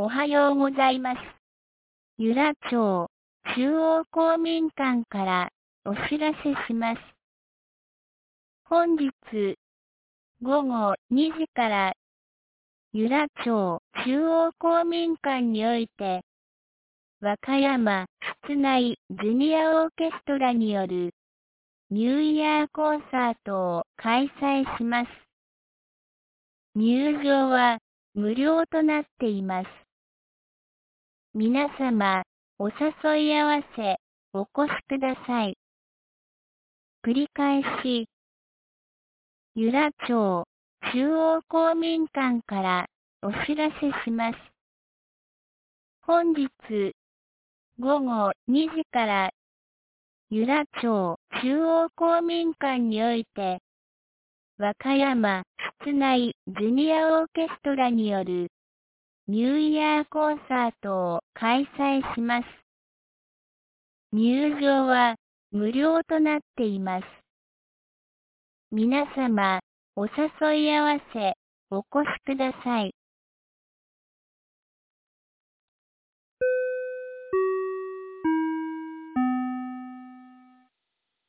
おはようございます。由良町中央公民館からお知らせします。本日午後2時から由良町中央公民館において和歌山室内ジュニアオーケストラによるニューイヤーコンサートを開催します。入場は無料となっています。皆様、お誘い合わせ、お越しください。繰り返し、由良町中央公民館からお知らせします。本日午後2時から由良町中央公民館において和歌山室内ジュニアオーケストラによるニューイヤーコンサートを開催します。入場は無料となっています。皆様、お誘い合わせ、お越しください。